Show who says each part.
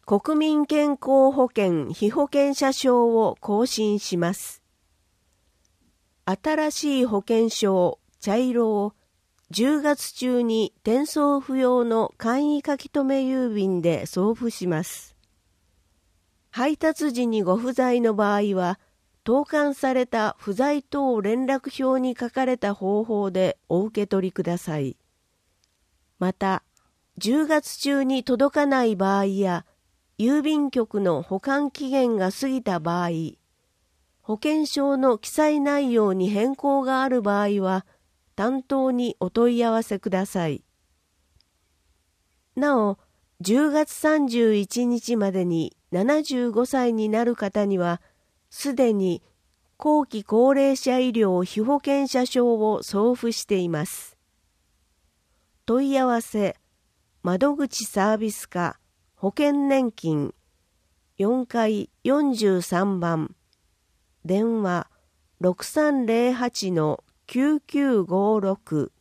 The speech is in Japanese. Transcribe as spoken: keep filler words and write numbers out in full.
Speaker 1: 国民健康保険被保険者証を更新します。新しい保険証茶色をじゅうがつ中に転送不要の簡易書き留め郵便で送付します。配達時にご不在の場合は、投函された不在等連絡票に書かれた方法でお受け取りください。また、じゅうがつ中に届かない場合や、郵便局の保管期限が過ぎた場合、保険証の記載内容に変更がある場合は、担当にお問い合わせください。なお、じゅうがつさんじゅういちにちまでにななじゅうごさいになる方には、すでに後期高齢者医療被保険者証を送付しています。問い合わせ、窓口サービス課保険年金よんかいよんじゅうさんばん、電話 ろくさんぜろはちのきゅうきゅうごろく